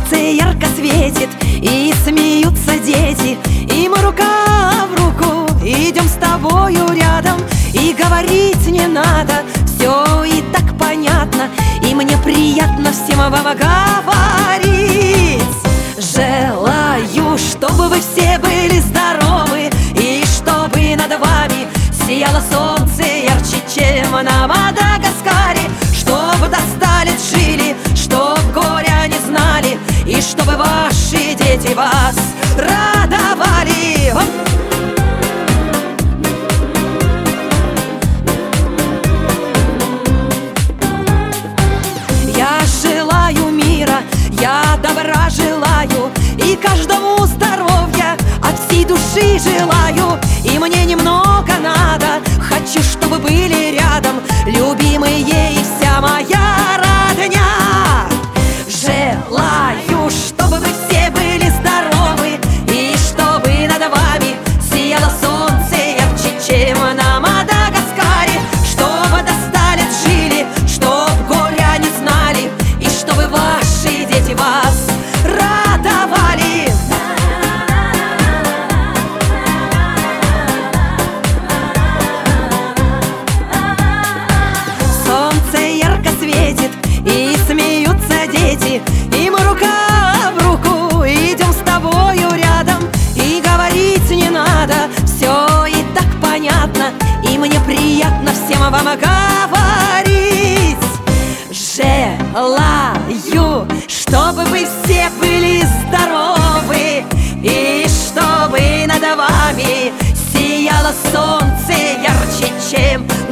Солнце ярко светит, и смеются дети, и мы рука в руку идем с тобою рядом. И говорить не надо, все и так понятно, и мне приятно всем вам говорить. Желаю, чтобы вы все были здоровы, и чтобы над вами сияло солнце ярче, чем на Мадагаскаре. Чтобы до 100 лет жили, чтоб горя не знали, и чтобы ваши дети вас радовали. Я желаю мира, я добра желаю, и каждому здоровья от всей души желаю. И мне немного надо, хочу, чтобы были рядом любимые и вся моя родня. Желаю, чтобы вы все были здоровы, и чтобы над вами сияло солнце ярче, чем на Мадагаскаре. Чтобы до 100 лет жили, чтоб горя не знали, и чтобы ваши дети вас радовали. Солнце ярко светит, и смеются дети, и мы рука в руку идем с тобою рядом. И говорить не надо, все и так понятно, и мне приятно всем вам говорить. Желаю, чтобы вы все были здоровы, и чтобы над вами сияло солнце ярче, чем